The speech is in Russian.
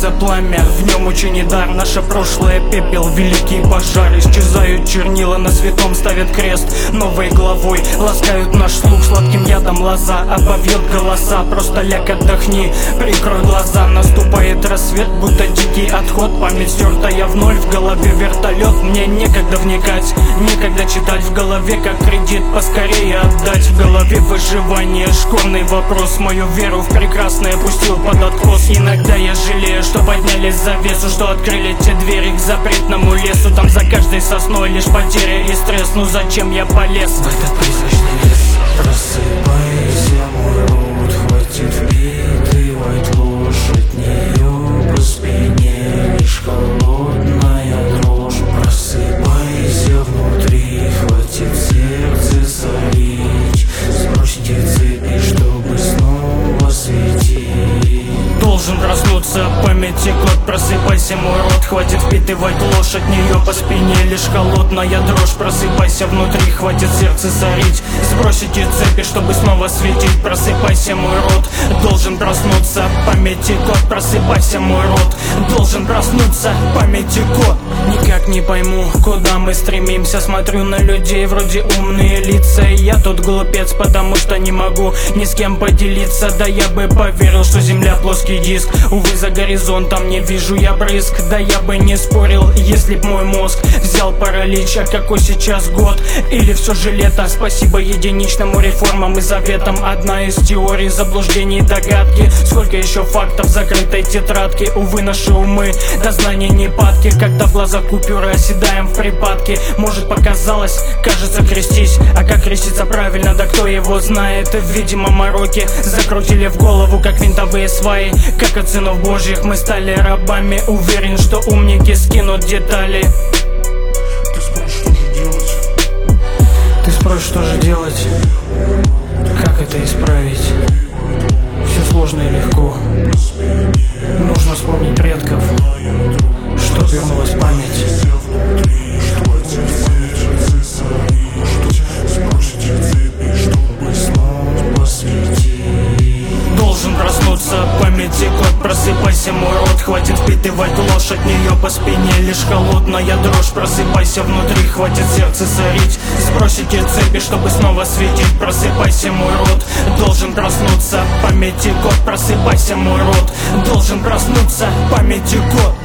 Зажигается пламя, в нем ученый дар. Наше прошлое пепел, великий пожар. Исчезают чернила, на святом ставят крест. Новой главой ласкают наш слух, сладким ядом лоза обовьет голоса. Просто ляг, отдохни, прикрой глаза. Наступает рассвет, будто дикий отход. Память стертая вновь, в голове вертолет. Мне некогда вникать, некогда читать. В голове как кредит, поскорее отдать. В голове выживание, школьный вопрос. Мою веру в прекрасное пустил под откос. Иногда я жалею, что подняли завесу, что открыли те двери к запретному лесу. Там за каждой сосной лишь потеря и стресс. Ну зачем я полез в этот призрачный лес? Просыпайся, мой род, хватит впитывать ложь. От нее по спине лишь холодная дрожь. Просыпайся внутри, хватит сердце солить. Сбросьте цепи, чтобы снова светить. Должен проснуться, памяти код. Просыпайся, мой род, хватит впитывать ложь. От нее по спине лишь холодная дрожь. Просыпайся внутри, хватит сердце зарить. Сбросите цепи, чтобы снова светить. Просыпайся, мой род, должен проснуться, памяти код. Просыпайся, мой род, должен проснуться, памяти код. Никак не пойму, куда мы стремимся. Смотрю на людей, вроде умные лица. И я тут глупец, потому что не могу ни с кем поделиться. Да я бы поверил, что земля плоский диск. Увы, за горизонтом не вижу я брызг. Да я бы не спорил, если б мой мозг взял паралич. А какой сейчас год? Или все же лето? Спасибо единичному реформам и заветам. Одна из теорий заблуждений и догадки. Сколько еще фактов в закрытой тетрадке. Увы, наши умы до знаний не падки. Когда в глазах купюры оседаем в припадке. Может, показалось, кажется, крестись. А как креститься правильно, да кто его знает. Видимо, мороки закрутили в голову, как винтовые сваи. Как от сынов божьих мы стали рабами. Уверен, что умники скинут детали. Ты спросишь, что же делать? Ты спросишь, что же делать? Как это исправить? Все сложно и легко. Нужно вспомнить предков, чтоб вернулась память. Должен проснуться, памяти код. Просыпайся, мой род, хватит впитывать ложь. От нее по спине лишь холодная дрожь. Просыпайся внутри, хватит сердце зарить. Сбросите цепи, чтобы снова светить. Просыпайся, мой род, должен проснуться, памяти код. Просыпайся, мой род, должен проснуться, памяти код.